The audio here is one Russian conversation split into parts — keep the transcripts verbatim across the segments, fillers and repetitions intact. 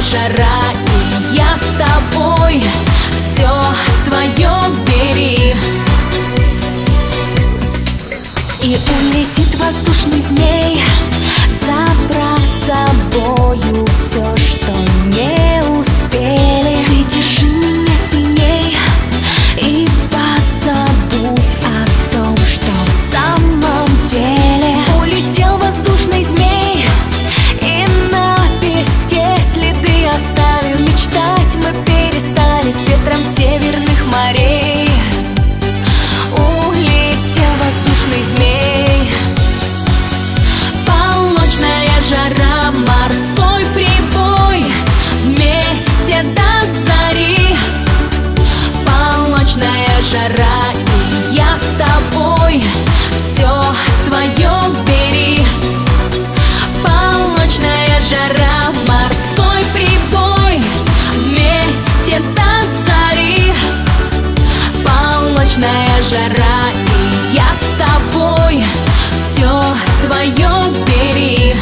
жара, и я с тобой, все твое бери. И улетит воздушный змей, забрав с собою все, что не успели. Ты держи меня сильней и позабудь о том, что в самом деле. Улетел воздушный змей и на песке следы оставил. Мечтать мы перестали с ветром северных морей. Улетел воздушный змей. Полночная жара, морской прибой, вместе до зари. Полночная жара, и я с тобой, все твое бери. Полночная жара, морской прибой, вместе до зари. Полночная жара, и я с тобой, все твое бери.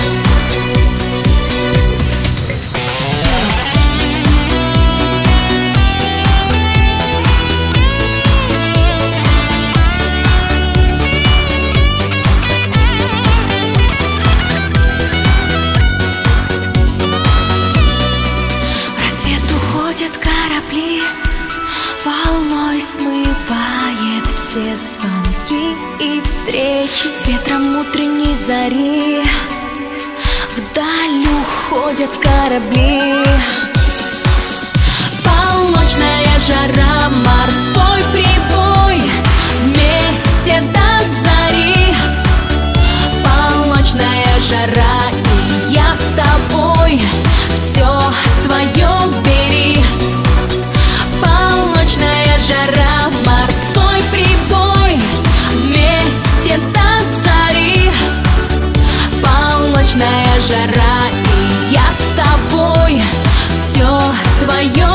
В рассвет уходят корабли, волной смывает все звонки и встречи. С ветром утренней зари вдаль уходят корабли. Полночная жара, морской прибой, вместе до зари. Полночная жара, и я с тобой, все твое бери. Полночная жара, морской прибой, вместе до зари. Полночная жара, и я с тобой, все твое